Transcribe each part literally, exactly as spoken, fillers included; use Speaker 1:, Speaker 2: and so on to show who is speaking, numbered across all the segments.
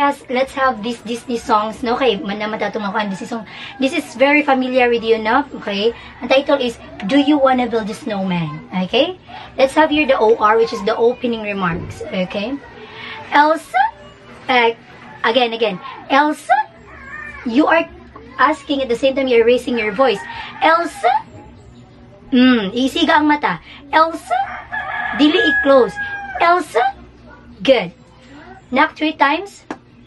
Speaker 1: us, let's have this Disney songs, no? Okay, man naman tatumakan Disney song. This is very familiar with you, no? Okay? Ang title is, Do You Wanna Build a Snowman? Okay? Let's have here the O R, which is the opening remarks. Okay? Elsa, uh, again, again. Elsa, you are asking at the same time you're raising your voice. Elsa, hmm, isiga ang mata. Elsa, dili i-close. Elsa, good. Knock three times.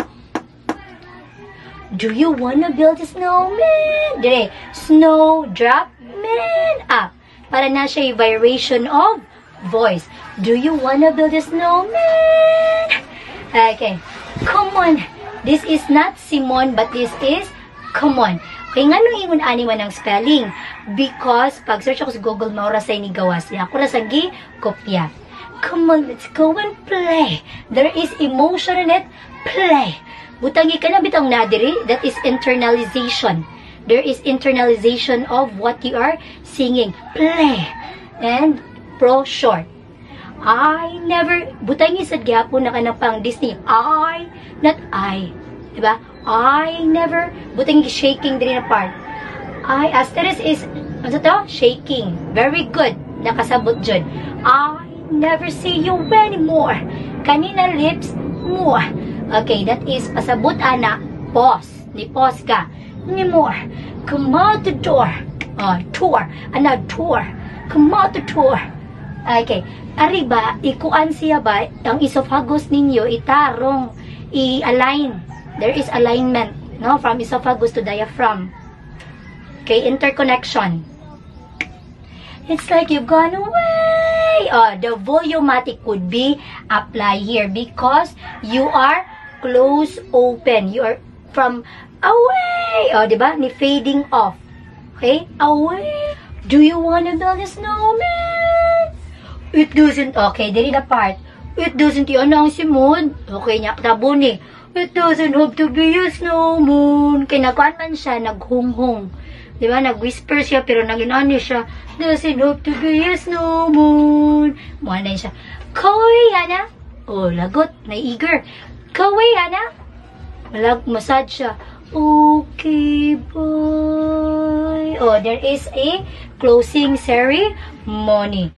Speaker 1: Do you wanna build a snowman? Dire, snow, drop, man, up. Para na siya yung vibration of voice. Do you wanna build a snowman? Okay. Come on. This is not Simon, but this is come on. Okay, nga nung ingon animan ng spelling. Because, pag search ako sa Google, maura sa ni gawas. Ako na sa gi, kopya. Come on, let's go and play. There is emotion in it. Play. Butangi ka na bitang nadiri. That is internalization. There is internalization of what you are singing. Play. And pro short. I never, butangi sa gyapon na ka na pang Disney. I, not I. Diba? I never, butangi shaking din na part. I, asterisk is, ano to? Shaking. Very good. Nakasabot dyan. I never see you anymore. Kanina lips, more. Okay, that is pasabot ana. Pause. Ni pause ka. Anymore. Come out the door. Uh, tour. Ana, tour. Come out the tour. Okay. Ariba, ikuan siya ba, ang esophagus ninyo, itarong, i-align. There is alignment, no? From esophagus to diaphragm. Okay, interconnection. It's like you've gone away. Oh, the volumatic could be applied here because you are close, open. You are from away. Oh, diba? Ni fading off. Okay? Away. Do you want to build a snowman? It doesn't. Okay, dili na part. It doesn't yun ang simod. Okay, niya. Tabo ni. It doesn't have to be a snowman. Kaya nagkuhan man siya, naghung-hung. Diba? Nag-whisper siya, pero nag-inano siya. Doesn't have to be a snowman. Muha siya. Kawaii, Hana. Oh, lagot. Na-eager. Kawaii, Hana. Malag, massage siya. Okay, boy. Oh, there is a closing ceremony.